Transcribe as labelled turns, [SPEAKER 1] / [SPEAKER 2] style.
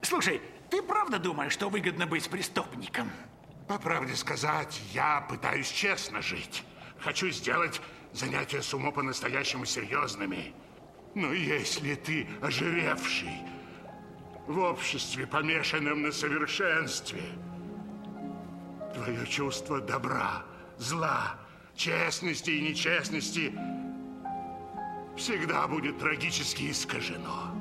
[SPEAKER 1] Слушай, ты правда думаешь, что выгодно быть преступником?
[SPEAKER 2] По правде сказать, я пытаюсь честно жить. Хочу сделать занятия сумо по-настоящему серьезными. Но если ты ожиревший, в обществе, помешанном на совершенстве, твое чувство добра, зла, честности и нечестности всегда будет трагически искажено.